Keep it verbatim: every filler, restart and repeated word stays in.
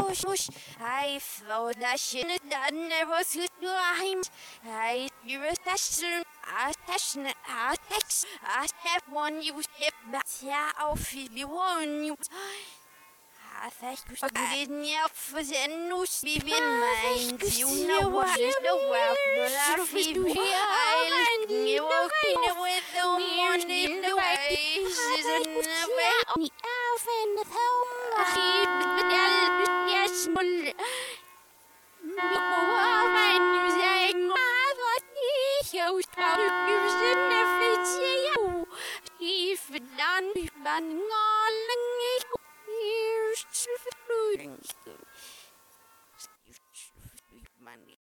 push. I thought I should have done it was good times. I you're a passion. I passion. I text. I have one you step back. Yeah, I'll feel you on you. I think you should get me up for the news. Be in mind. You know what is the world. But I feel I like you walking with the one in the ways. Isn't the way? Elf in the home. Yes, but Money.